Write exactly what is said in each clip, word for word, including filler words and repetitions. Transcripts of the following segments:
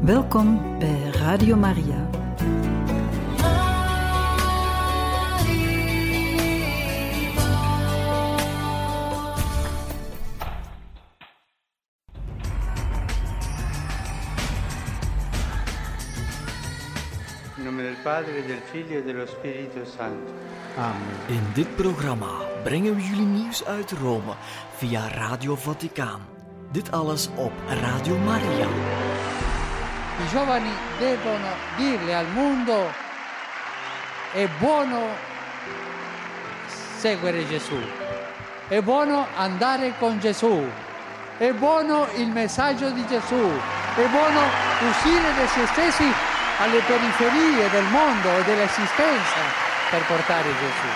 Welkom bij Radio Maria. In nome del Padre, del Figlio e dello Spirito Santo. Amen. In dit programma brengen we jullie nieuws uit Rome via Radio Vaticaan. Dit alles op Radio Maria. I giovani devono dirle al mondo: è buono seguire Gesù, è buono andare con Gesù, è buono il messaggio di Gesù, è buono uscire da se stessi alle periferie del mondo e dell'esistenza per portare Gesù.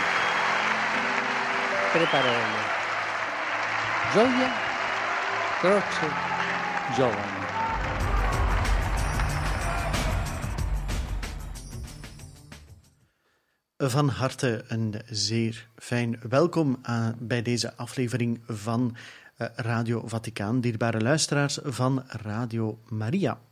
Tre parole: gioia, croce, giovani. Van harte een zeer fijn welkom aan, bij deze aflevering van uh, Radio Vaticaan, dierbare luisteraars van Radio Maria.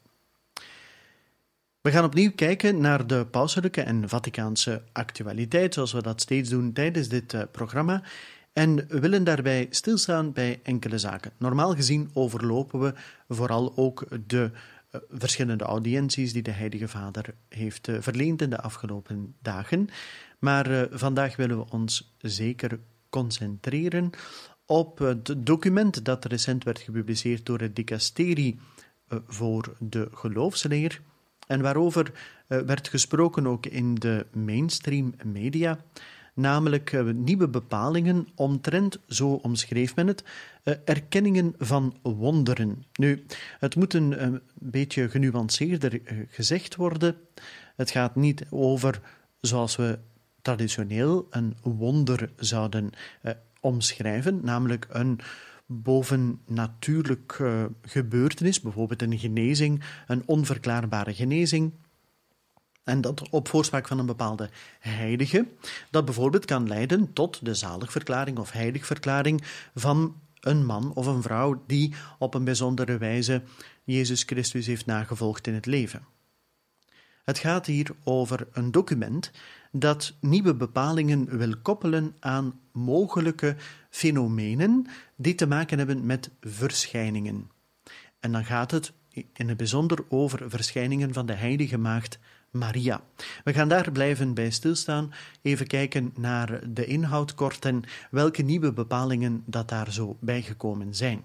We gaan opnieuw kijken naar de pauselijke en Vaticaanse actualiteit, zoals we dat steeds doen tijdens dit uh, programma, en we willen daarbij stilstaan bij enkele zaken. Normaal gezien overlopen we vooral ook de uh, verschillende audiënties die de Heilige Vader heeft uh, verleend in de afgelopen dagen, maar uh, vandaag willen we ons zeker concentreren op uh, het document dat recent werd gepubliceerd door het dicasterie uh, voor de geloofsleer, en waarover uh, werd gesproken ook in de mainstream media, namelijk uh, nieuwe bepalingen omtrent, zo omschreef men het, uh, erkenningen van wonderen. Nu, het moet een, een beetje genuanceerder uh, gezegd worden. Het gaat niet over, zoals we traditioneel een wonder zouden uh, omschrijven, namelijk een bovennatuurlijk uh, gebeurtenis, bijvoorbeeld een genezing, een onverklaarbare genezing, en dat op voorspraak van een bepaalde heilige, dat bijvoorbeeld kan leiden tot de zaligverklaring of heiligverklaring van een man of een vrouw die op een bijzondere wijze Jezus Christus heeft nagevolgd in het leven. Het gaat hier over een document dat nieuwe bepalingen wil koppelen aan mogelijke fenomenen die te maken hebben met verschijningen. En dan gaat het in het bijzonder over verschijningen van de heilige maagd Maria. We gaan daar blijven bij stilstaan, even kijken naar de inhoud kort en welke nieuwe bepalingen dat daar zo bijgekomen zijn.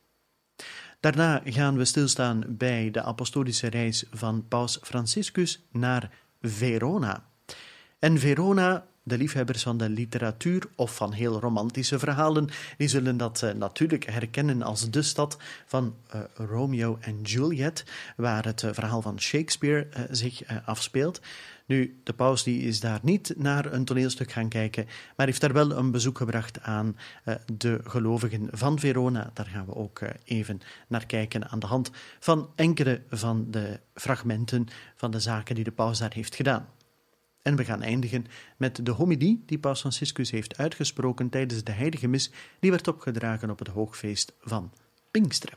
Daarna gaan we stilstaan bij de apostolische reis van Paus Franciscus naar Verona. En Verona, de liefhebbers van de literatuur of van heel romantische verhalen, die zullen dat uh, natuurlijk herkennen als de stad van uh, Romeo en Juliet, waar het uh, verhaal van Shakespeare uh, zich uh, afspeelt. Nu, de paus die is daar niet naar een toneelstuk gaan kijken, maar heeft daar wel een bezoek gebracht aan uh, de gelovigen van Verona. Daar gaan we ook uh, even naar kijken aan de hand van enkele van de fragmenten van de zaken die de paus daar heeft gedaan. En we gaan eindigen met de homilie die Paus Franciscus heeft uitgesproken tijdens de heilige mis, die werd opgedragen op het hoogfeest van Pinksteren.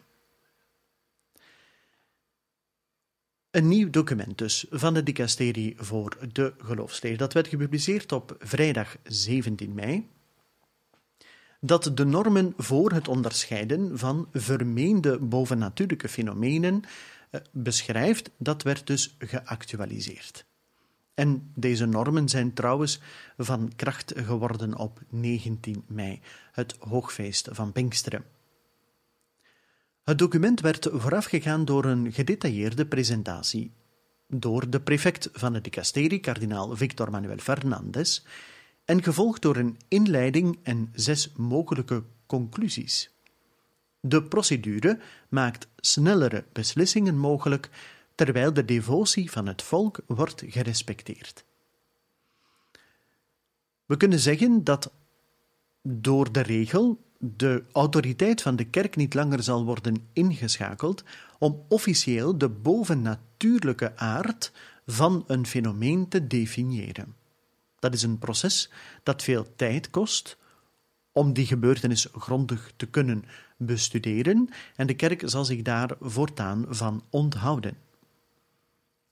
Een nieuw document dus van de dicasterie voor de geloofsleer. Dat werd gepubliceerd op vrijdag zeventien mei. Dat de normen voor het onderscheiden van vermeende bovennatuurlijke fenomenen eh, beschrijft, dat werd dus geactualiseerd. En deze normen zijn trouwens van kracht geworden op negentien mei, het hoogfeest van Pinksteren. Het document werd voorafgegaan door een gedetailleerde presentatie door de prefect van het dicasterie, kardinaal Victor Manuel Fernandez, en gevolgd door een inleiding en zes mogelijke conclusies. De procedure maakt snellere beslissingen mogelijk, terwijl de devotie van het volk wordt gerespecteerd. We kunnen zeggen dat door de regel de autoriteit van de kerk niet langer zal worden ingeschakeld om officieel de bovennatuurlijke aard van een fenomeen te definiëren. Dat is een proces dat veel tijd kost om die gebeurtenis grondig te kunnen bestuderen en de kerk zal zich daar voortaan van onthouden.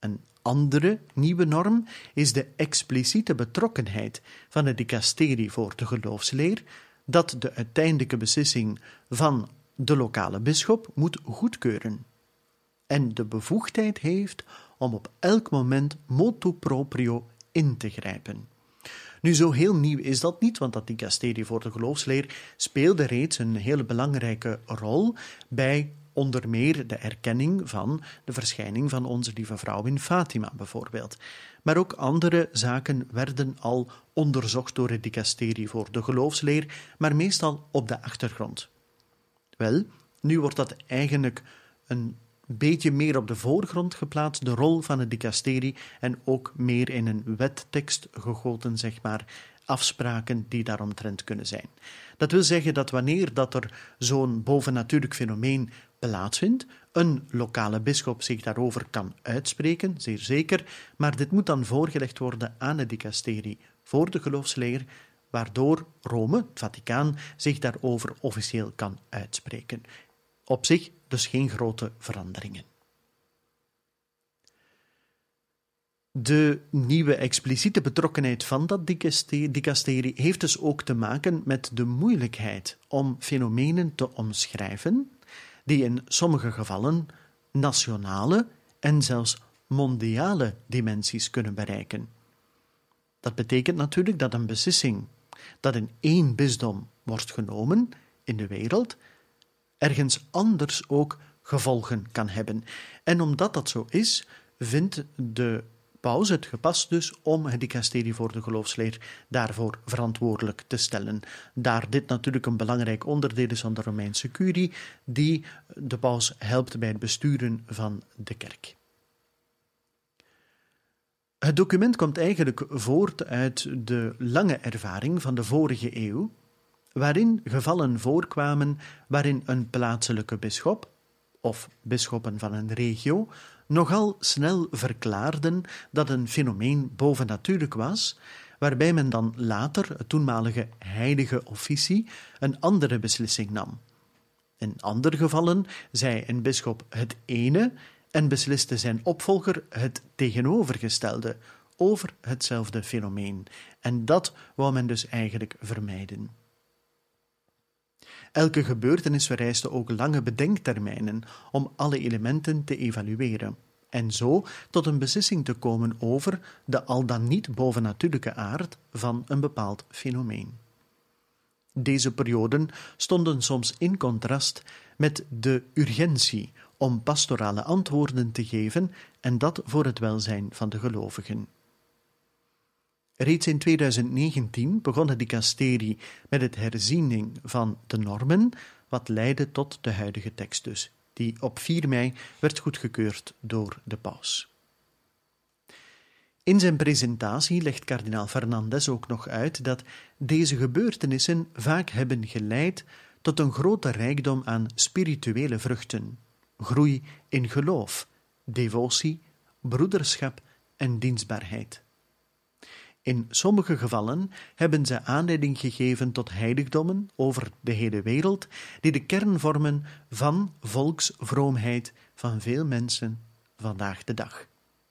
Een andere nieuwe norm is de expliciete betrokkenheid van het dicasterie voor de geloofsleer, dat de uiteindelijke beslissing van de lokale bisschop moet goedkeuren en de bevoegdheid heeft om op elk moment motu proprio in te grijpen. Nu, zo heel nieuw is dat niet, want dat dicasterie voor de geloofsleer speelde reeds een hele belangrijke rol bij onder meer de erkenning van de verschijning van onze lieve vrouw in Fatima bijvoorbeeld. Maar ook andere zaken werden al onderzocht door het dicasterie voor de geloofsleer, maar meestal op de achtergrond. Wel, nu wordt dat eigenlijk een beetje meer op de voorgrond geplaatst, de rol van het dicasterie, en ook meer in een wettekst gegoten, zeg maar, afspraken die daaromtrent kunnen zijn. Dat wil zeggen dat wanneer dat er zo'n bovennatuurlijk fenomeen plaatsvindt, een lokale bisschop zich daarover kan uitspreken, zeer zeker, maar dit moet dan voorgelegd worden aan het dicasterie voor de geloofsleer, waardoor Rome, het Vaticaan, zich daarover officieel kan uitspreken. Op zich dus geen grote veranderingen. De nieuwe expliciete betrokkenheid van dat dicasterie heeft dus ook te maken met de moeilijkheid om fenomenen te omschrijven die in sommige gevallen nationale en zelfs mondiale dimensies kunnen bereiken. Dat betekent natuurlijk dat een beslissing dat in één bisdom wordt genomen in de wereld ergens anders ook gevolgen kan hebben. En omdat dat zo is, vindt de paus het gepast dus om het dicasterie voor de geloofsleer daarvoor verantwoordelijk te stellen. Daar dit natuurlijk een belangrijk onderdeel is van de Romeinse curie, die de paus helpt bij het besturen van de kerk. Het document komt eigenlijk voort uit de lange ervaring van de vorige eeuw, waarin gevallen voorkwamen waarin een plaatselijke bisschop, of bisschoppen van een regio, nogal snel verklaarden dat een fenomeen bovennatuurlijk was, waarbij men dan later, het toenmalige heilige officie, een andere beslissing nam. In andere gevallen zei een bisschop het ene en besliste zijn opvolger het tegenovergestelde over hetzelfde fenomeen. En dat wou men dus eigenlijk vermijden. Elke gebeurtenis vereiste ook lange bedenktermijnen om alle elementen te evalueren en zo tot een beslissing te komen over de al dan niet bovennatuurlijke aard van een bepaald fenomeen. Deze perioden stonden soms in contrast met de urgentie om pastorale antwoorden te geven en dat voor het welzijn van de gelovigen. Reeds in tweeduizend negentien begon het dicasterie met het herziening van de normen, wat leidde tot de huidige tekst dus, die op vier mei werd goedgekeurd door de paus. In zijn presentatie legt kardinaal Fernandez ook nog uit dat deze gebeurtenissen vaak hebben geleid tot een grote rijkdom aan spirituele vruchten, groei in geloof, devotie, broederschap en dienstbaarheid. In sommige gevallen hebben ze aanleiding gegeven tot heiligdommen over de hele wereld, die de kern vormen van volksvroomheid van veel mensen vandaag de dag.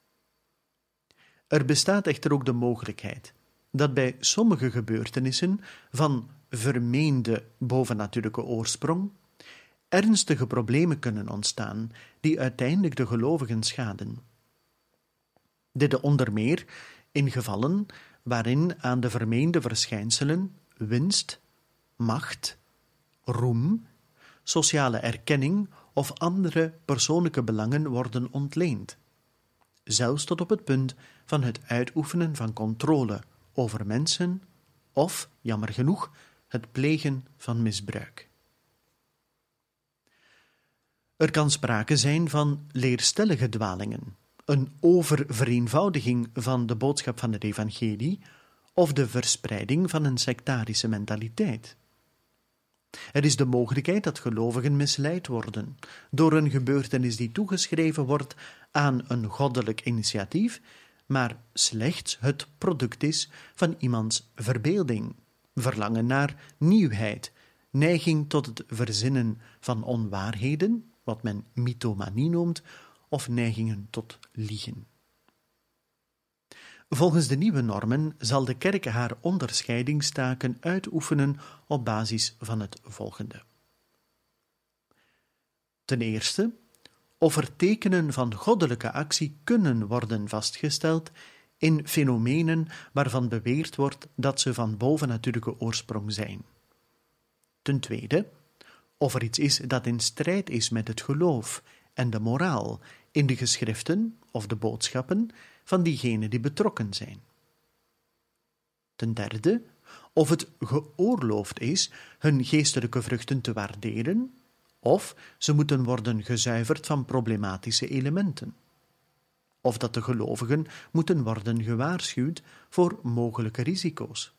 Er bestaat echter ook de mogelijkheid dat bij sommige gebeurtenissen van vermeende bovennatuurlijke oorsprong ernstige problemen kunnen ontstaan die uiteindelijk de gelovigen schaden. Dit onder meer in gevallen waarin aan de vermeende verschijnselen winst, macht, roem, sociale erkenning of andere persoonlijke belangen worden ontleend, zelfs tot op het punt van het uitoefenen van controle over mensen of, jammer genoeg, het plegen van misbruik. Er kan sprake zijn van leerstellige dwalingen, een oververeenvoudiging van de boodschap van het evangelie of de verspreiding van een sectarische mentaliteit. Er is de mogelijkheid dat gelovigen misleid worden door een gebeurtenis die toegeschreven wordt aan een goddelijk initiatief, maar slechts het product is van iemands verbeelding, verlangen naar nieuwheid, neiging tot het verzinnen van onwaarheden, wat men mythomanie noemt, of neigingen tot liegen. Volgens de nieuwe normen zal de kerk haar onderscheidingstaken uitoefenen op basis van het volgende. Ten eerste, of er tekenen van goddelijke actie kunnen worden vastgesteld in fenomenen waarvan beweerd wordt dat ze van bovennatuurlijke oorsprong zijn. Ten tweede, of er iets is dat in strijd is met het geloof en de moraal in de geschriften of de boodschappen van diegenen die betrokken zijn. Ten derde, of het geoorloofd is hun geestelijke vruchten te waarderen, of ze moeten worden gezuiverd van problematische elementen, of dat de gelovigen moeten worden gewaarschuwd voor mogelijke risico's.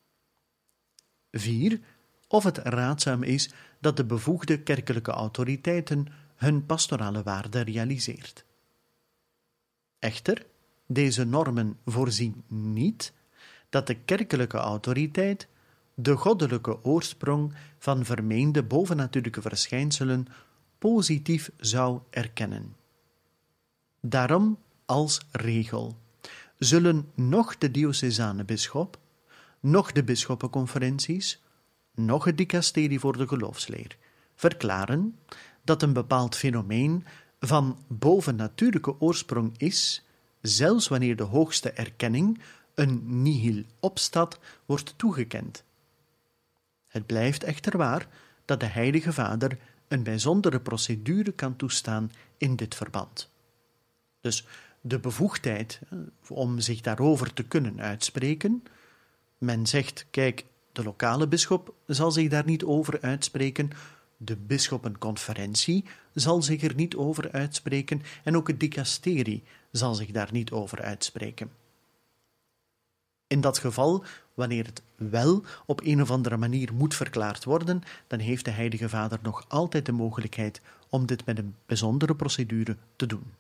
Vier, of het raadzaam is dat de bevoegde kerkelijke autoriteiten hun pastorale waarde realiseert. Echter, deze normen voorzien niet dat de kerkelijke autoriteit de goddelijke oorsprong van vermeende bovennatuurlijke verschijnselen positief zou erkennen. Daarom, als regel, zullen noch de diocesane bisschop, noch de bisschoppenconferenties, noch het dicasterie voor de geloofsleer verklaren dat een bepaald fenomeen van bovennatuurlijke oorsprong is, zelfs wanneer de hoogste erkenning, een nihil obstat, wordt toegekend. Het blijft echter waar dat de Heilige Vader een bijzondere procedure kan toestaan in dit verband. Dus de bevoegdheid om zich daarover te kunnen uitspreken, men zegt, kijk, de lokale bisschop zal zich daar niet over uitspreken, de bisschoppenconferentie zal zich er niet over uitspreken en ook het dicasterie zal zich daar niet over uitspreken. In dat geval, wanneer het wel op een of andere manier moet verklaard worden, dan heeft de Heilige Vader nog altijd de mogelijkheid om dit met een bijzondere procedure te doen.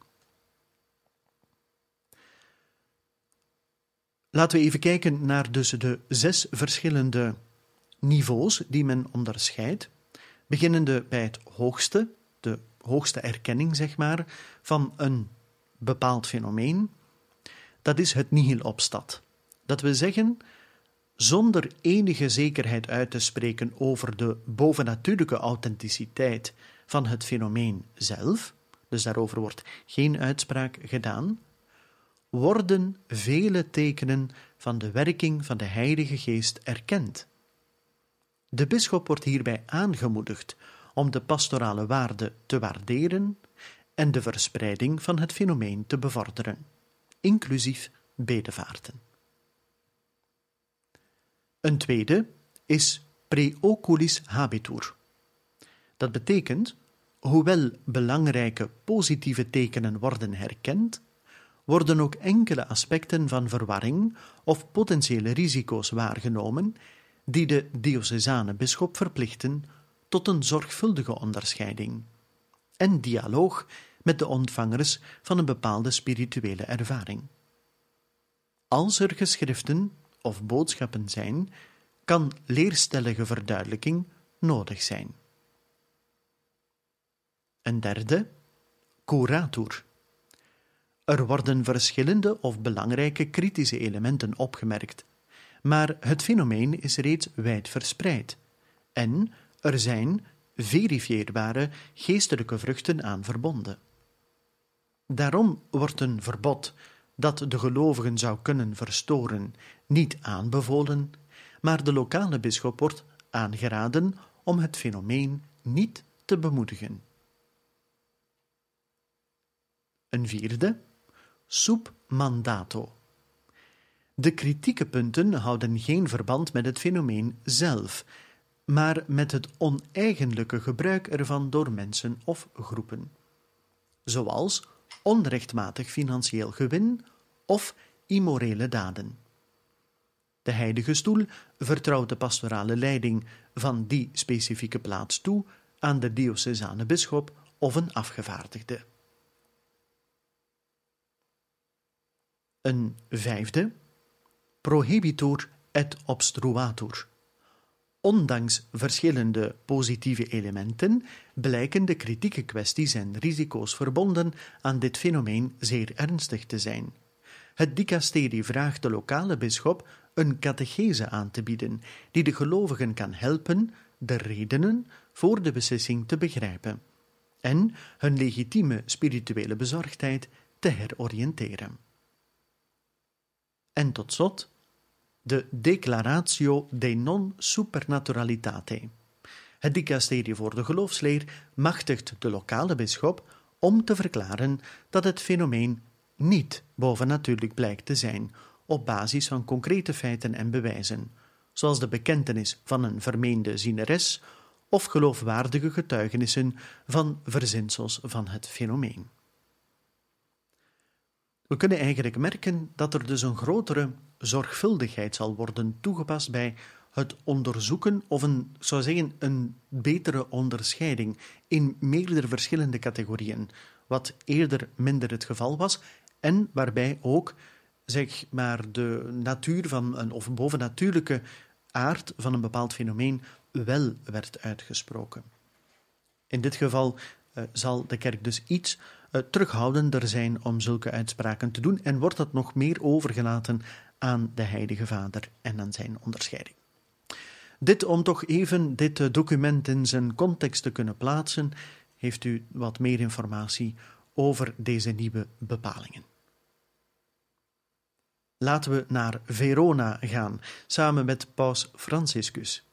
Laten we even kijken naar dus de zes verschillende niveaus die men onderscheidt, beginnende bij het hoogste, de hoogste erkenning, zeg maar, van een bepaald fenomeen. Dat is het nihil obstat. Dat we zeggen, zonder enige zekerheid uit te spreken over de bovennatuurlijke authenticiteit van het fenomeen zelf, dus daarover wordt geen uitspraak gedaan, worden vele tekenen van de werking van de Heilige Geest erkend. De bisschop wordt hierbij aangemoedigd om de pastorale waarde te waarderen en de verspreiding van het fenomeen te bevorderen, inclusief bedevaarten. Een tweede is preoculis habitur. Dat betekent, hoewel belangrijke positieve tekenen worden herkend, worden ook enkele aspecten van verwarring of potentiële risico's waargenomen die de diocesane bisschop verplichten tot een zorgvuldige onderscheiding en dialoog met de ontvangers van een bepaalde spirituele ervaring. Als er geschriften of boodschappen zijn, kan leerstellige verduidelijking nodig zijn. Een derde, curatur. Er worden verschillende of belangrijke kritische elementen opgemerkt, maar het fenomeen is reeds wijd verspreid en er zijn verifieerbare geestelijke vruchten aan verbonden. Daarom wordt een verbod dat de gelovigen zou kunnen verstoren niet aanbevolen, maar de lokale bisschop wordt aangeraden om het fenomeen niet te bemoedigen. Een vierde, sub mandato. De kritieke punten houden geen verband met het fenomeen zelf, maar met het oneigenlijke gebruik ervan door mensen of groepen, zoals onrechtmatig financieel gewin of immorele daden. De Heilige Stoel vertrouwt de pastorale leiding van die specifieke plaats toe aan de diocesane bisschop of een afgevaardigde. Een vijfde, prohibitur et obstruatur. Ondanks verschillende positieve elementen blijken de kritieke kwesties en risico's verbonden aan dit fenomeen zeer ernstig te zijn. Het dicasterie vraagt de lokale bisschop een catechese aan te bieden, die de gelovigen kan helpen de redenen voor de beslissing te begrijpen en hun legitieme spirituele bezorgdheid te heroriënteren. En tot slot de Declaratio de non supernaturalitate. Het dicasterie voor de geloofsleer machtigt de lokale bisschop om te verklaren dat het fenomeen niet bovennatuurlijk blijkt te zijn, op basis van concrete feiten en bewijzen, zoals de bekentenis van een vermeende zieneres of geloofwaardige getuigenissen van verzinsels van het fenomeen. We kunnen eigenlijk merken dat er dus een grotere zorgvuldigheid zal worden toegepast bij het onderzoeken of een, zou zeggen, een betere onderscheiding in meerdere verschillende categorieën, wat eerder minder het geval was en waarbij ook, zeg maar, de natuur van een, of bovennatuurlijke aard van een bepaald fenomeen wel werd uitgesproken. In dit geval uh, zal de kerk dus iets uh, terughoudender zijn om zulke uitspraken te doen en wordt dat nog meer overgelaten aan de Heilige Vader en aan zijn onderscheiding. Dit om toch even dit uh, document in zijn context te kunnen plaatsen, heeft u wat meer informatie over deze nieuwe bepalingen. Laten we naar Verona gaan, samen met paus Franciscus.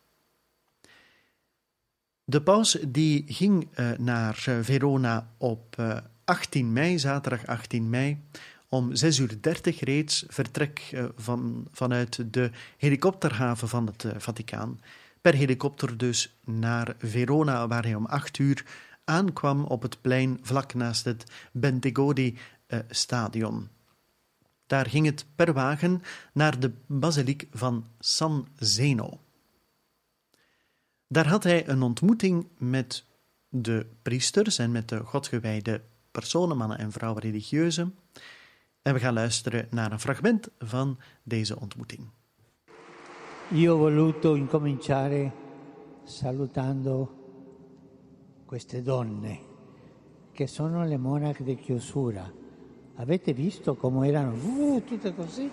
De paus die ging uh, naar uh, Verona op uh, achttien mei, zaterdag achttien mei, om zes uur dertig reeds, vertrek uh, van, vanuit de helikopterhaven van het uh, Vaticaan, per helikopter dus naar Verona, waar hij om acht uur aankwam op het plein vlak naast het Bentegodi-stadion. Uh, Daar ging het per wagen naar de basiliek van San Zeno. Daar had hij een ontmoeting met de priesters en met de godgewijde personen, mannen en vrouwen religieuzen. En we gaan luisteren naar een fragment van deze ontmoeting. Io ho voluto incominciare salutando queste donne, che sono le monache di chiusura. Avete visto come erano uh, tutte così?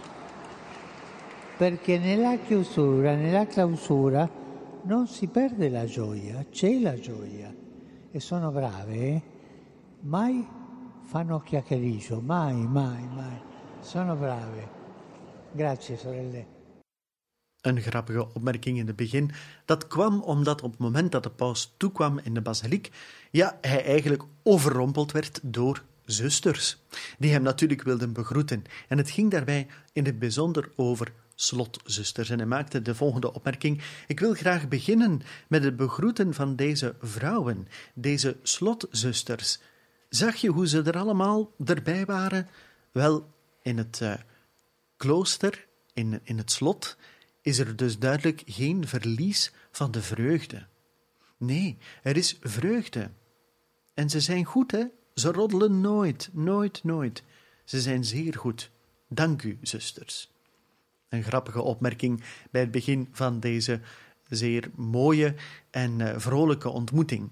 Perché nella chiusura, nella clausura, non si perde la gioia, c'è la gioia. E sono brave, eh? Mai fanno chiacchiericcio, mai, mai, mai. Sono brave. Grazie, sorelle. Een grappige opmerking in het begin. Dat kwam omdat op het moment dat de paus toekwam in de basiliek, ja, hij eigenlijk overrompeld werd door zusters, die hem natuurlijk wilden begroeten. En het ging daarbij in het bijzonder over slotzusters. En hij maakte de volgende opmerking: ik wil graag beginnen met het begroeten van deze vrouwen, deze slotzusters. Zag je hoe ze er allemaal erbij waren? Wel, in het uh, klooster, in, in het slot, is er dus duidelijk geen verlies van de vreugde. Nee, er is vreugde. En ze zijn goed, hè? Ze roddelen nooit, nooit, nooit. Ze zijn zeer goed. Dank u, zusters. Een grappige opmerking bij het begin van deze zeer mooie en uh, vrolijke ontmoeting.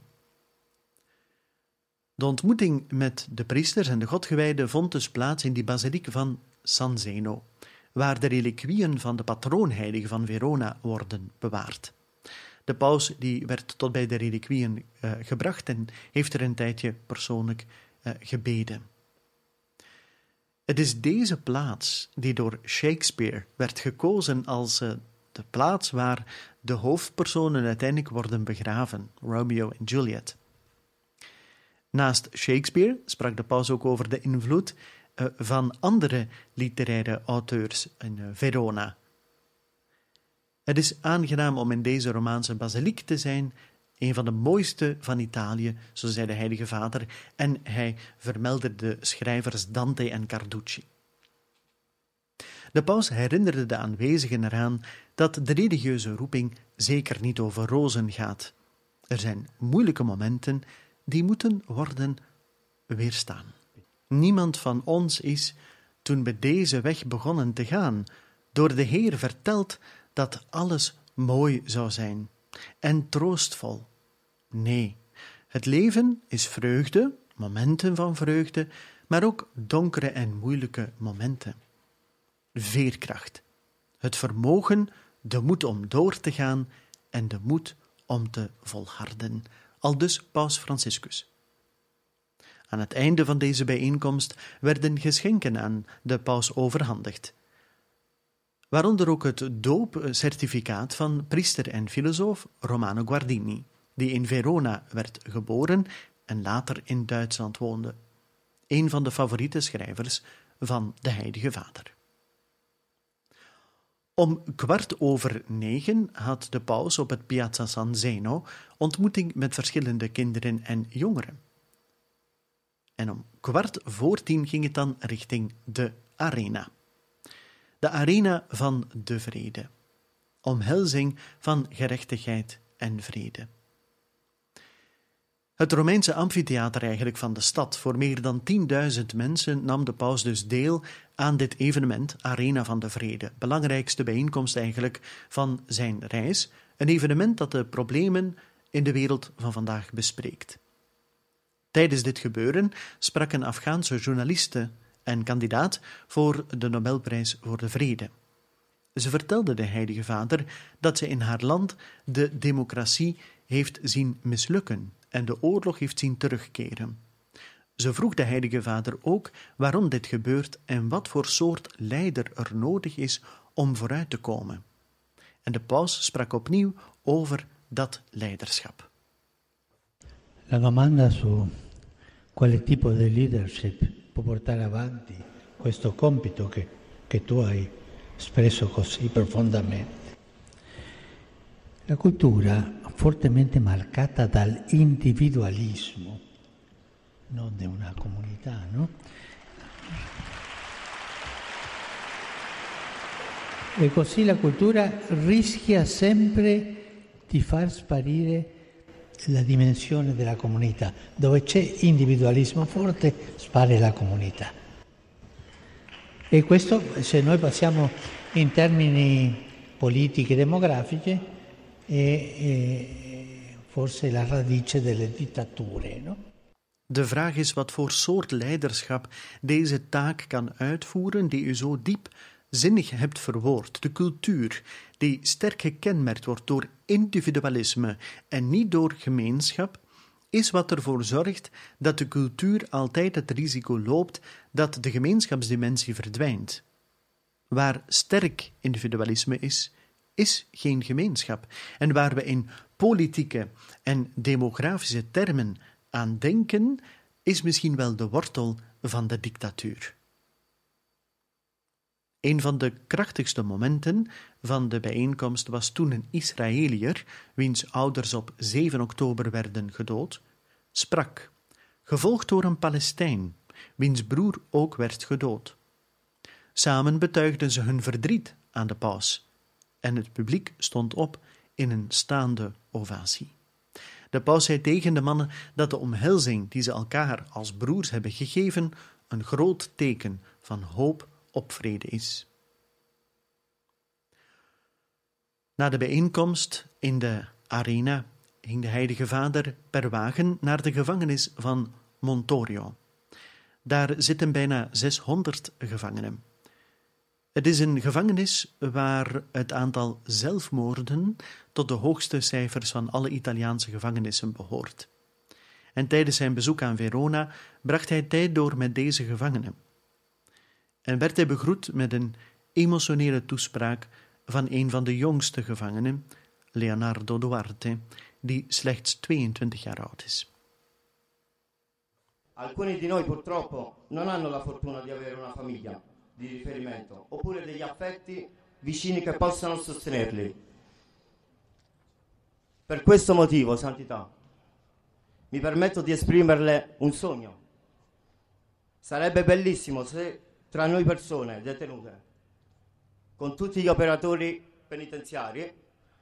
De ontmoeting met de priesters en de godgewijden vond dus plaats in die basiliek van San Zeno, waar de reliquieën van de patroonheilige van Verona worden bewaard. De paus die werd tot bij de reliquieën uh, gebracht en heeft er een tijdje persoonlijk uh, gebeden. Het is deze plaats die door Shakespeare werd gekozen als uh, de plaats waar de hoofdpersonen uiteindelijk worden begraven, Romeo en Juliet. Naast Shakespeare sprak de paus ook over de invloed uh, van andere literaire auteurs in uh, Verona. Het is aangenaam om in deze Romaanse basiliek te zijn, een van de mooiste van Italië, zo zei de Heilige Vader, en hij vermeldde de schrijvers Dante en Carducci. De paus herinnerde de aanwezigen eraan dat de religieuze roeping zeker niet over rozen gaat. Er zijn moeilijke momenten die moeten worden weerstaan. Niemand van ons is, toen we deze weg begonnen te gaan, door de Heer verteld dat alles mooi zou zijn en troostvol. Nee, het leven is vreugde, momenten van vreugde, maar ook donkere en moeilijke momenten. Veerkracht, het vermogen, de moed om door te gaan en de moed om te volharden, aldus Paus Franciscus. Aan het einde van deze bijeenkomst werden geschenken aan de paus overhandigd, waaronder ook het doopcertificaat van priester en filosoof Romano Guardini, die in Verona werd geboren en later in Duitsland woonde, een van de favoriete schrijvers van de Heilige Vader. Om kwart over negen had de paus op het Piazza San Zeno ontmoeting met verschillende kinderen en jongeren. En om kwart voor tien ging het dan richting de arena. De arena van de vrede. Omhelzing van gerechtigheid en vrede. Het Romeinse amfitheater eigenlijk van de stad, voor meer dan tienduizend mensen, nam de paus dus deel aan dit evenement, Arena van de Vrede. Belangrijkste bijeenkomst eigenlijk van zijn reis. Een evenement dat de problemen in de wereld van vandaag bespreekt. Tijdens dit gebeuren sprak een Afghaanse journaliste en kandidaat voor de Nobelprijs voor de Vrede. Ze vertelde de Heilige Vader dat ze in haar land de democratie heeft zien mislukken en de oorlog heeft zien terugkeren. Ze vroeg de Heilige Vader ook waarom dit gebeurt en wat voor soort leider er nodig is om vooruit te komen. En de paus sprak opnieuw over dat leiderschap. La domanda su quale tipo di leadership può portare avanti questo compito che, che tu hai espresso così profondamente. La cultura fortemente marcata dall'individualismo, non di una comunità, no? E così la cultura rischia sempre di far sparire la dimensione della comunità. Dove c'è individualismo forte, spare la comunità. E questo, se noi passiamo in termini politici e demografici, è, è forse la radice delle dittature, no? De vraag is wat voor soort leiderschap deze taak kan uitvoeren die u zo diep zinnig hebt verwoord. De cultuur, die sterk gekenmerkt wordt door individualisme en niet door gemeenschap, is wat ervoor zorgt dat de cultuur altijd het risico loopt dat de gemeenschapsdimensie verdwijnt. Waar sterk individualisme is, is geen gemeenschap. En waar we in politieke en demografische termen aan denken, is misschien wel de wortel van de dictatuur. Een van de krachtigste momenten van de bijeenkomst was toen een Israëliër, wiens ouders op zeven oktober werden gedood, sprak, gevolgd door een Palestijn, wiens broer ook werd gedood. Samen betuigden ze hun verdriet aan de paus en het publiek stond op in een staande ovatie. De paus zei tegen de mannen dat de omhelzing die ze elkaar als broers hebben gegeven een groot teken van hoop op vrede is. Na de bijeenkomst in de arena ging de Heilige Vader per wagen naar de gevangenis van Montorio. Daar zitten bijna zeshonderd gevangenen. Het is een gevangenis waar het aantal zelfmoorden tot de hoogste cijfers van alle Italiaanse gevangenissen behoort. En tijdens zijn bezoek aan Verona bracht hij tijd door met deze gevangenen. En werd hij begroet met een emotionele toespraak van een van de jongste gevangenen, Leonardo Duarte, die slechts tweeëntwintig jaar oud is. Alcuni di noi purtroppo non hanno la fortuna di avere una famiglia di riferimento oppure degli affetti vicini che possano sostenerli. Per questo motivo, Santità, mi permetto di esprimerle un sogno. Sarebbe bellissimo se tra noi persone detenute, con tutti gli operatori penitenziari,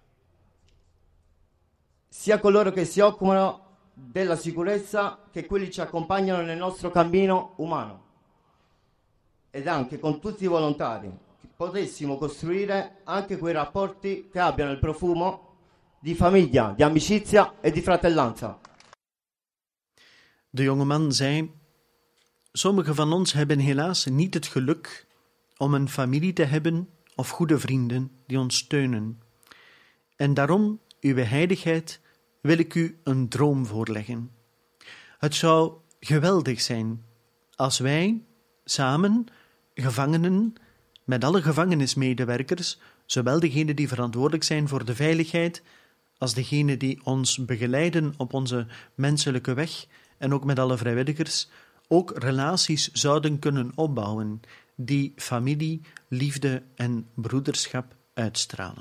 sia coloro che si occupano della sicurezza che quelli che ci accompagnano nel nostro cammino umano, ed anche con tutti i volontari, potessimo costruire anche quei rapporti che abbiano il profumo di famiglia, di amicizia e di fratellanza. De jonge man zei, Sommigen van ons hebben helaas niet het geluk om een familie te hebben of goede vrienden die ons steunen. En daarom, uw heiligheid, wil ik u een droom voorleggen. Het zou geweldig zijn als wij samen, gevangenen, met alle gevangenismedewerkers, zowel degenen die verantwoordelijk zijn voor de veiligheid, als degenen die ons begeleiden op onze menselijke weg, en ook met alle vrijwilligers, ook relaties zouden kunnen opbouwen die familie, liefde en broederschap uitstralen.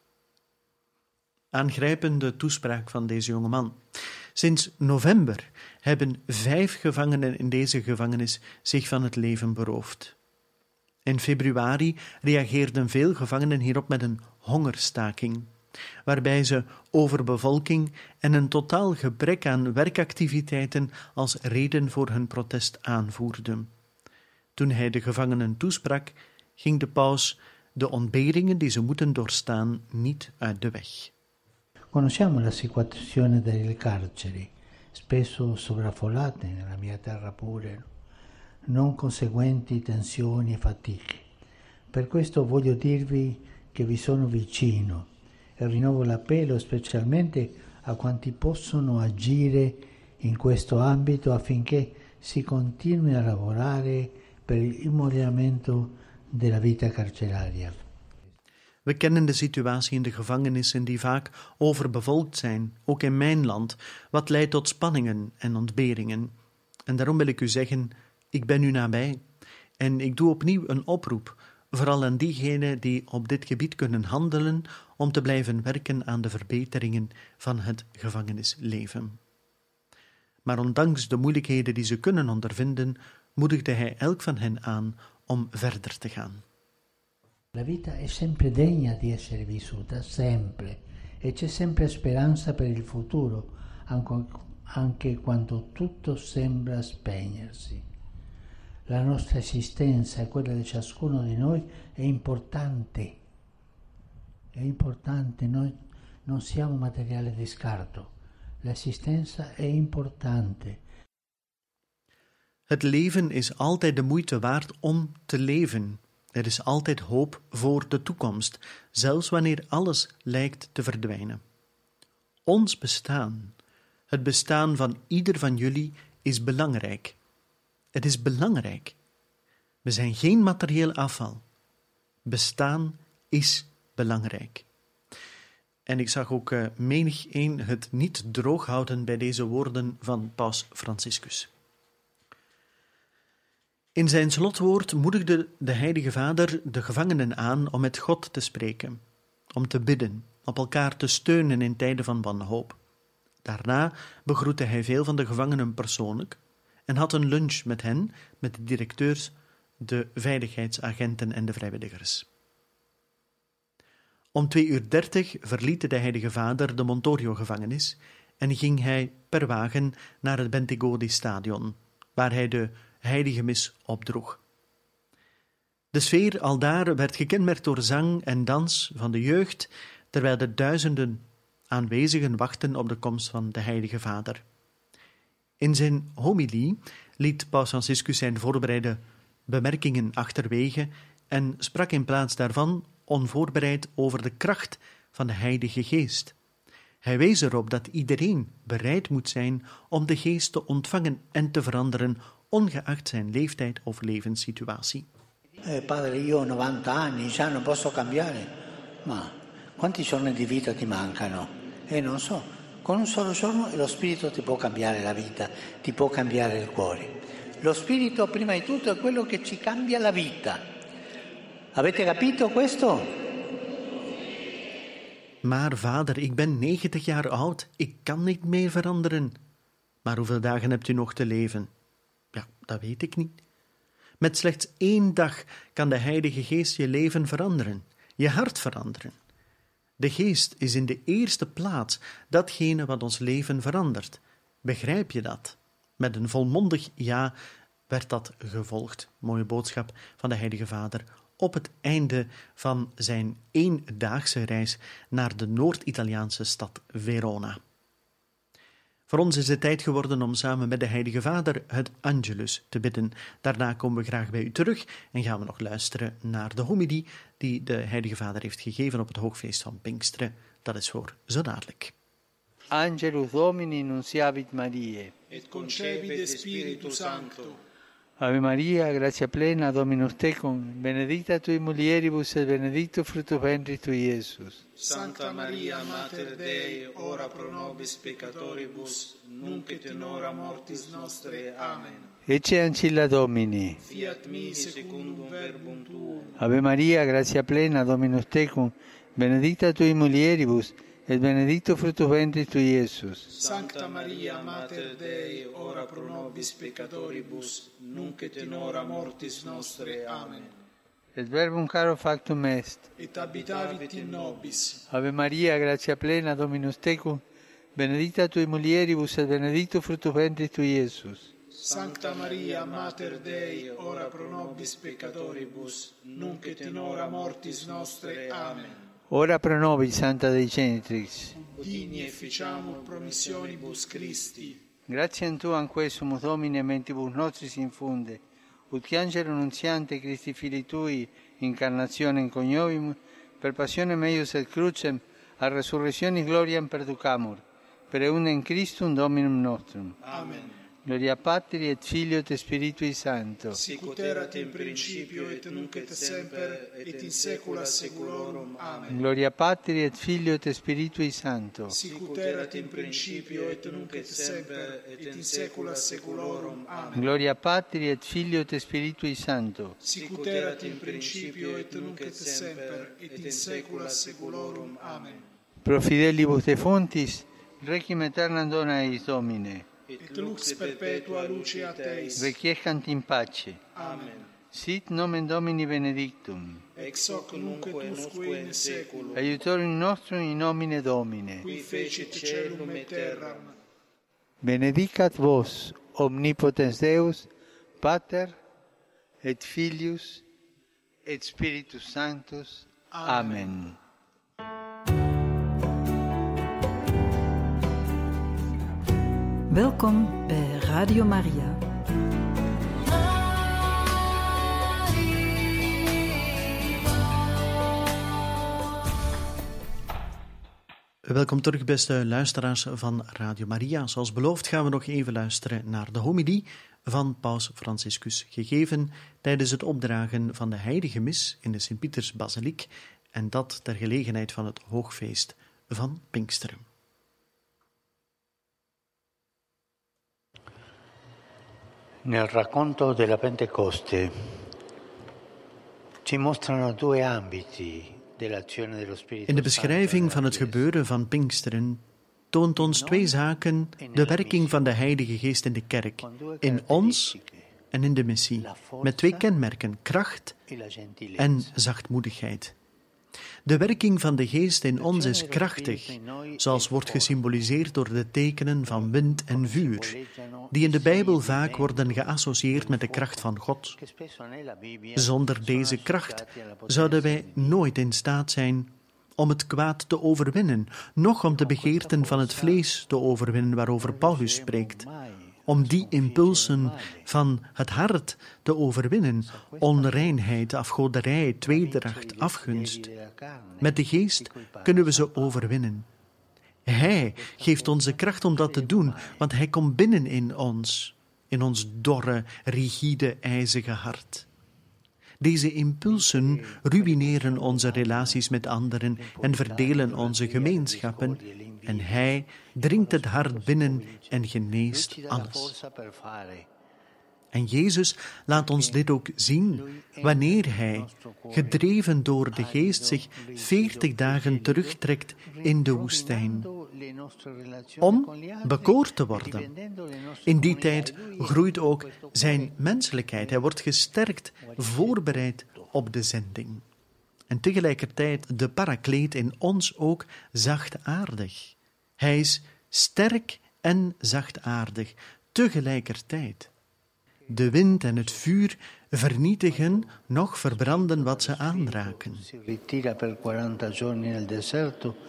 Aangrijpende toespraak van deze jongeman. Sinds november hebben vijf gevangenen in deze gevangenis zich van het leven beroofd. In februari reageerden veel gevangenen hierop met een hongerstaking, waarbij ze overbevolking en een totaal gebrek aan werkactiviteiten als reden voor hun protest aanvoerden. Toen hij de gevangenen toesprak, ging de paus de ontberingen die ze moeten doorstaan niet uit de weg. Conosciamo la situazione delle carceri, spesso sovraffollate nella mia terra pure, non conseguenti tensioni e fatiche. Per questo voglio dirvi che vi sono vicino e rinnovo l'appello specialmente a quanti possono agire in questo ambito affinché si continui a lavorare per il immollamento della vita carceraria. We kennen de situatie in de gevangenissen die vaak overbevolkt zijn, ook in mijn land, wat leidt tot spanningen en ontberingen. En daarom wil ik u zeggen, ik ben u nabij. En ik doe opnieuw een oproep, vooral aan diegenen die op dit gebied kunnen handelen, om te blijven werken aan de verbeteringen van het gevangenisleven. Maar ondanks de moeilijkheden die ze kunnen ondervinden, moedigde hij elk van hen aan om verder te gaan. La vita è sempre degna di essere vissuta, sempre, e c'è sempre speranza per il futuro, anche quando tutto sembra spegnersi. La nostra esistenza e quella di ciascuno di noi è importante, è importante, noi non siamo materiale di scarto, l'esistenza è importante. Het leven is altijd de moeite waard om te leven. Er is altijd hoop voor de toekomst, zelfs wanneer alles lijkt te verdwijnen. Ons bestaan, het bestaan van ieder van jullie, is belangrijk. Het is belangrijk. We zijn geen materieel afval. Bestaan is belangrijk. En ik zag ook uh, menig een het niet droog houden bij deze woorden van paus Franciscus. In zijn slotwoord moedigde de Heilige Vader de gevangenen aan om met God te spreken, om te bidden, op elkaar te steunen in tijden van wanhoop. Daarna begroette hij veel van de gevangenen persoonlijk en had een lunch met hen, met de directeurs, de veiligheidsagenten en de vrijwilligers. Om twee uur dertig verliet de Heilige Vader de Montorio-gevangenis en ging hij per wagen naar het Bentegodi-stadion, waar hij de heilige mis opdroeg. De sfeer aldaar werd gekenmerkt door zang en dans van de jeugd, terwijl de duizenden aanwezigen wachten op de komst van de Heilige Vader. In zijn homilie liet paus Franciscus zijn voorbereide bemerkingen achterwege en sprak in plaats daarvan onvoorbereid over de kracht van de Heilige Geest. Hij wees erop dat iedereen bereid moet zijn om de Geest te ontvangen en te veranderen, ongeacht zijn leeftijd of levenssituatie. Eh, padre, io ho novanta anni, già non posso cambiare. Ma quanti giorni di vita ti mancano? Eh, non so. Con un solo giorno lo spirito ti può cambiare la vita, ti può cambiare il cuore. Lo spirito, prima di tutto, è quello che ci cambia la vita. Avete capito questo? Maar vader, ik ben negentig jaar oud, ik kan niet meer veranderen. Maar hoeveel dagen hebt u nog te leven? Ja, dat weet ik niet. Met slechts één dag kan de Heilige Geest je leven veranderen, je hart veranderen. De Geest is in de eerste plaats datgene wat ons leven verandert. Begrijp je dat? Met een volmondig ja werd dat gevolgd. Mooie boodschap van de Heilige Vader op het einde van zijn eendaagse reis naar de Noord-Italiaanse stad Verona. Voor ons is het tijd geworden om samen met de Heilige Vader het Angelus te bidden. Daarna komen we graag bij u terug en gaan we nog luisteren naar de homilie die de Heilige Vader heeft gegeven op het hoogfeest van Pinksteren. Dat is voor zo dadelijk. Angelus Domini nunciavit Mariae. Et concepit de Spiritu Sancto. Ave Maria, gratia plena, Dominus tecum, benedicta tui mulieribus et benedictus fructus ventris tui, Iesus. Sancta Maria, Mater Dei, ora pro nobis peccatoribus, nunc et in hora mortis nostre. Amen. Ecce ancilla Domini. Fiat mi secundum verbum tuum. Ave Maria, gratia plena, Dominus tecum, benedicta tui mulieribus, et benedictus fructus ventris tui, Iesus. Sancta Maria, Mater Dei, ora pro nobis peccatoribus, nunc et in hora mortis nostre. Amen. Et verbum caro factum est. Et habitavit in nobis. Ave Maria, gratia plena, Dominus tecum, benedicta tui mulieribus, et benedictus fructus ventris tui, Iesus. Sancta Maria, Mater Dei, ora pro nobis peccatoribus, nunc et in hora mortis nostre. Amen. Ora pro nobis, Santa Dei Genitrix. Digni efficiamur promissionibus Christi. Gratiam Tuam quesumus Domine mentibus nostris infunde, ut angelo nuntiante Christi Filii Tui, incarnationem coniovimus, per passionem eius et crucem, a resurrectionis gloriam perducamur, per eundem Christum Dominum nostrum. Amen. Gloria Patri et Filio et Spiritui Sancto. Sicut erat in principio et nunc et semper et in saecula saeculorum. Amen. Gloria Patri et Filio et Spiritui Sancto. Sicut erat in principio et nunc et semper et in saecula saeculorum. Amen. Gloria Patri et Filio et Spiritui Sancto. Sicut erat in principio et nunc et semper et in saecula saeculorum. Amen. Pro fidelibus defuntis, requiem aeternam dona eis Domine. Et lux perpetua luceat eis. Requiescant in pace. Amen. Sit nomen Domini benedictum. Ex hoc nunc et usque in saeculum. Aiutorium nostrum in nomine Domine. Qui fecit caelum et terram. Benedicat vos, omnipotens Deus, Pater, et Filius, et Spiritus Sanctus. Amen. Welkom bij Radio Maria. Welkom terug, beste luisteraars van Radio Maria. Zoals beloofd gaan we nog even luisteren naar de homilie van Paus Franciscus, gegeven tijdens het opdragen van de Heilige Mis in de Sint-Pietersbasiliek, en dat ter gelegenheid van het hoogfeest van Pinksteren. Nel racconto della Pentecoste ci mostrano due ambiti dell'azione dello Spirito Santo. In de beschrijving van het gebeuren van Pinksteren toont ons twee zaken de werking van de Heilige Geest in de kerk, in ons en in de missie, met twee kenmerken, kracht en zachtmoedigheid. De werking van de Geest in ons is krachtig, zoals wordt gesymboliseerd door de tekenen van wind en vuur, die in de Bijbel vaak worden geassocieerd met de kracht van God. Zonder deze kracht zouden wij nooit in staat zijn om het kwaad te overwinnen, noch om de begeerten van het vlees te overwinnen waarover Paulus spreekt. Om die impulsen van het hart te overwinnen, onreinheid, afgoderij, tweedracht, afgunst. Met de Geest kunnen we ze overwinnen. Hij geeft ons de kracht om dat te doen, want Hij komt binnen in ons, in ons dorre, rigide, ijzige hart. Deze impulsen ruïneren onze relaties met anderen en verdelen onze gemeenschappen, en Hij dringt het hart binnen en geneest alles. En Jezus laat ons dit ook zien wanneer Hij, gedreven door de Geest, zich veertig dagen terugtrekt in de woestijn om bekoord te worden. In die tijd groeit ook zijn menselijkheid. Hij wordt gesterkt, voorbereid op de zending. En tegelijkertijd de Parakleet in ons ook zachtaardig. Hij is sterk en zachtaardig tegelijkertijd. De wind en het vuur vernietigen, noch verbranden wat ze aanraken.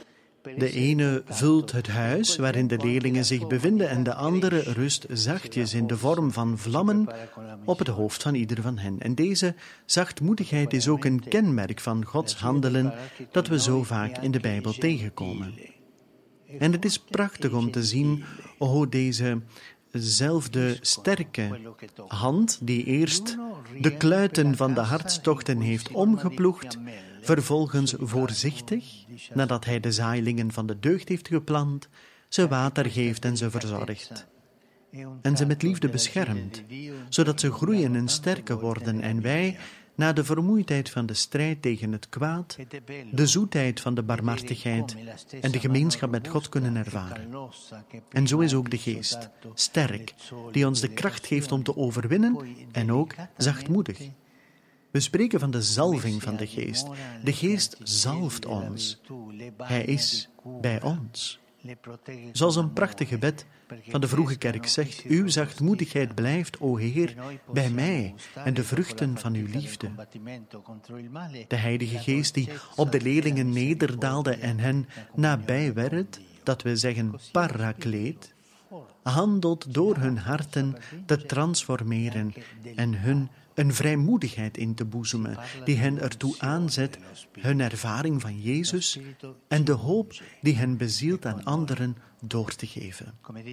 De ene vult het huis waarin de leerlingen zich bevinden en de andere rust zachtjes in de vorm van vlammen op het hoofd van ieder van hen. En deze zachtmoedigheid is ook een kenmerk van Gods handelen dat we zo vaak in de Bijbel tegenkomen. En het is prachtig om te zien hoe dezezelfde sterke hand, die eerst de kluiten van de hartstochten heeft omgeploegd, vervolgens voorzichtig, nadat hij de zaailingen van de deugd heeft geplant, ze water geeft en ze verzorgt. En ze met liefde beschermt, zodat ze groeien en sterker worden en wij, na de vermoeidheid van de strijd tegen het kwaad, de zoetheid van de barmhartigheid en de gemeenschap met God kunnen ervaren. En zo is ook de Geest, sterk, die ons de kracht geeft om te overwinnen en ook zachtmoedig. We spreken van de zalving van de Geest. De Geest zalft ons. Hij is bij ons. Zoals een prachtig gebed van de vroege kerk zegt, uw zachtmoedigheid blijft, o Heer, bij mij en de vruchten van uw liefde. De Heilige Geest die op de leerlingen nederdaalde en hen nabij werd, dat we zeggen parakleet, handelt door hun harten te transformeren en hun een vrijmoedigheid in te boezemen, die hen ertoe aanzet hun ervaring van Jezus en de hoop die hen bezielt aan anderen door te geven.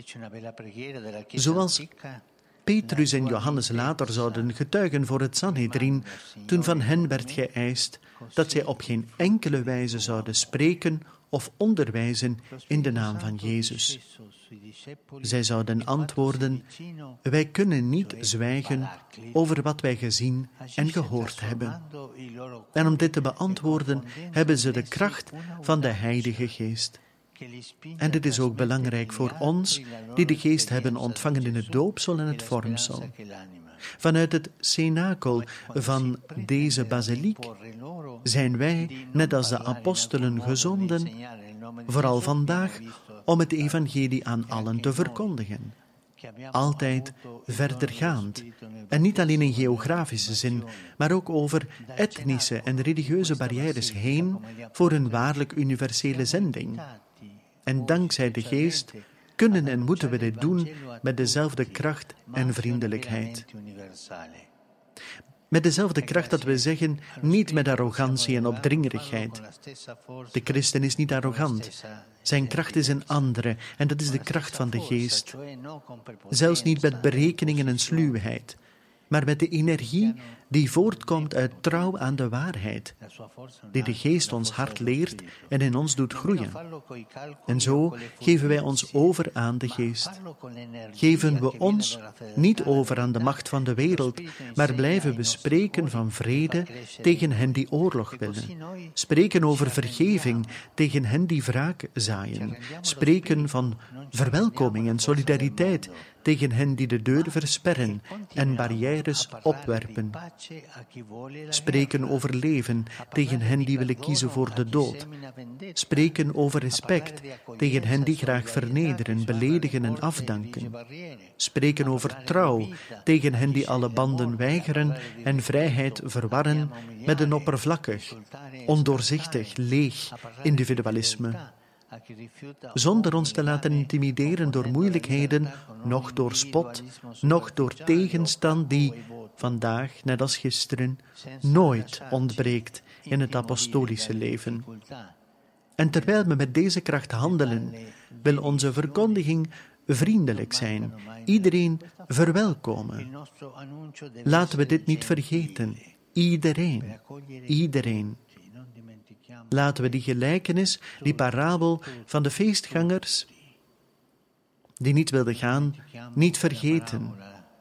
Zoals Petrus en Johannes later zouden getuigen voor het Sanhedrin, toen van hen werd geëist dat zij op geen enkele wijze zouden spreken of onderwijzen in de naam van Jezus. Zij zouden antwoorden, wij kunnen niet zwijgen over wat wij gezien en gehoord hebben. En om dit te beantwoorden hebben ze de kracht van de Heilige Geest. En dit is ook belangrijk voor ons, die de Geest hebben ontvangen in het doopsel en het vormsel. Vanuit het cenakel van deze basiliek zijn wij, net als de apostelen, gezonden, vooral vandaag, om het evangelie aan allen te verkondigen. Altijd verdergaand. En niet alleen in geografische zin, maar ook over etnische en religieuze barrières heen voor een waarlijk universele zending. En dankzij de Geest kunnen en moeten we dit doen met dezelfde kracht en vriendelijkheid. Met dezelfde kracht dat we zeggen, niet met arrogantie en opdringerigheid. De christen is niet arrogant. Zijn kracht is een andere, en dat is de kracht van de Geest. Zelfs niet met berekeningen en sluwheid, maar met de energie die voortkomt uit trouw aan de waarheid, die de Geest ons hart leert en in ons doet groeien. En zo geven wij ons over aan de Geest. Geven we ons niet over aan de macht van de wereld, maar blijven we spreken van vrede tegen hen die oorlog willen. Spreken over vergeving tegen hen die wraak zaaien. Spreken van verwelkoming en solidariteit tegen hen die de deur versperren en barrières opwerpen. Spreken over leven tegen hen die willen kiezen voor de dood. Spreken over respect tegen hen die graag vernederen, beledigen en afdanken. Spreken over trouw tegen hen die alle banden weigeren en vrijheid verwarren met een oppervlakkig, ondoorzichtig, leeg individualisme. Zonder ons te laten intimideren door moeilijkheden, noch door spot, noch door tegenstand die vandaag, net als gisteren, nooit ontbreekt in het apostolische leven. En terwijl we met deze kracht handelen, wil onze verkondiging vriendelijk zijn, iedereen verwelkomen. Laten we dit niet vergeten. Iedereen, iedereen. Laten we die gelijkenis, die parabel van de feestgangers die niet wilden gaan, niet vergeten.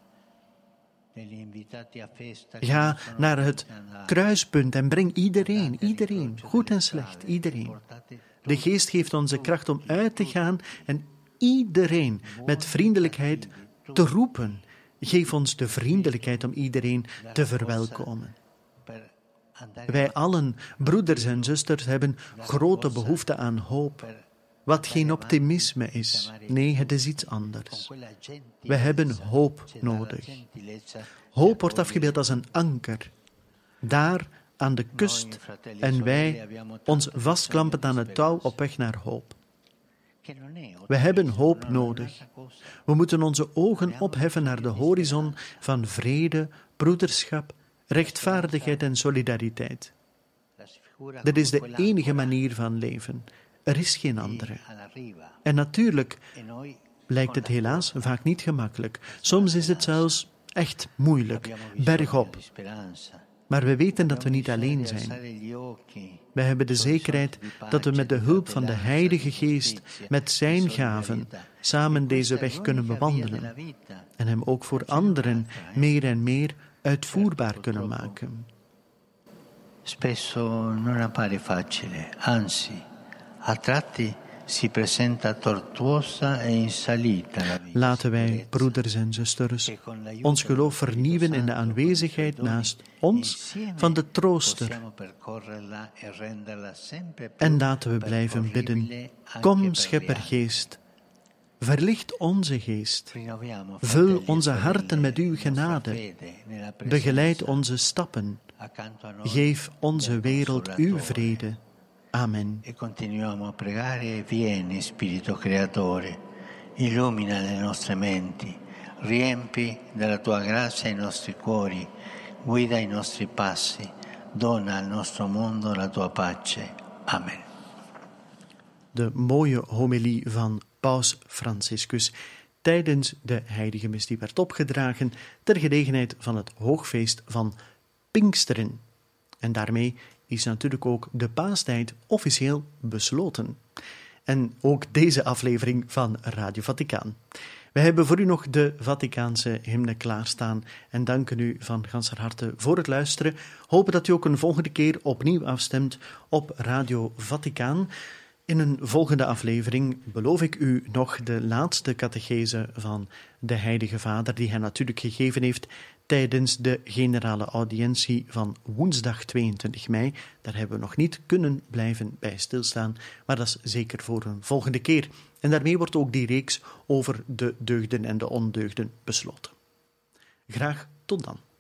Ga naar het kruispunt en breng iedereen, iedereen, goed en slecht, iedereen. De Geest geeft ons de kracht om uit te gaan en iedereen met vriendelijkheid te roepen. Geef ons de vriendelijkheid om iedereen te verwelkomen. Wij allen, broeders en zusters, hebben grote behoefte aan hoop, wat geen optimisme is. Nee, het is iets anders. We hebben hoop nodig. Hoop wordt afgebeeld als een anker. Daar, aan de kust en wij ons vastklampend aan het touw op weg naar hoop. We hebben hoop nodig. We moeten onze ogen opheffen naar de horizon van vrede, broederschap, rechtvaardigheid en solidariteit. Dat is de enige manier van leven. Er is geen andere. En natuurlijk lijkt het helaas vaak niet gemakkelijk. Soms is het zelfs echt moeilijk, bergop. Maar we weten dat we niet alleen zijn. We hebben de zekerheid dat we met de hulp van de Heilige Geest, met zijn gaven, samen deze weg kunnen bewandelen. En hem ook voor anderen meer en meer uitvoerbaar kunnen maken. Spesso non appare facile, anzi, a tratti si presenta tortuosa e in salita la vita. Laten wij, broeders en zusters, ons geloof vernieuwen in de aanwezigheid naast ons van de Trooster. En laten we blijven bidden. Kom, Scheppergeest, verlicht onze geest. Vul onze harten met uw genade. Begeleid onze stappen. Geef onze wereld uw vrede. Amen. E continuiamo a pregare, vieni Spirito Creatore, illumina le nostre menti, riempi della tua grazia i nostri cuori, guida i nostri passi, dona al nostro mondo la tua pace. Amen. De mooie homilie van Paus Franciscus tijdens de heilige mis die werd opgedragen ter gelegenheid van het hoogfeest van Pinksteren. En daarmee is natuurlijk ook de paastijd officieel besloten. En ook deze aflevering van Radio Vaticaan. We hebben voor u nog de Vaticaanse hymne klaarstaan en danken u van ganser harte voor het luisteren. Hopen dat u ook een volgende keer opnieuw afstemt op Radio Vaticaan. In een volgende aflevering beloof ik u nog de laatste catechese van de Heilige Vader, die hij natuurlijk gegeven heeft tijdens de generale audiëntie van woensdag tweeëntwintig mei. Daar hebben we nog niet kunnen blijven bij stilstaan, maar dat is zeker voor een volgende keer. En daarmee wordt ook die reeks over de deugden en de ondeugden besloten. Graag tot dan.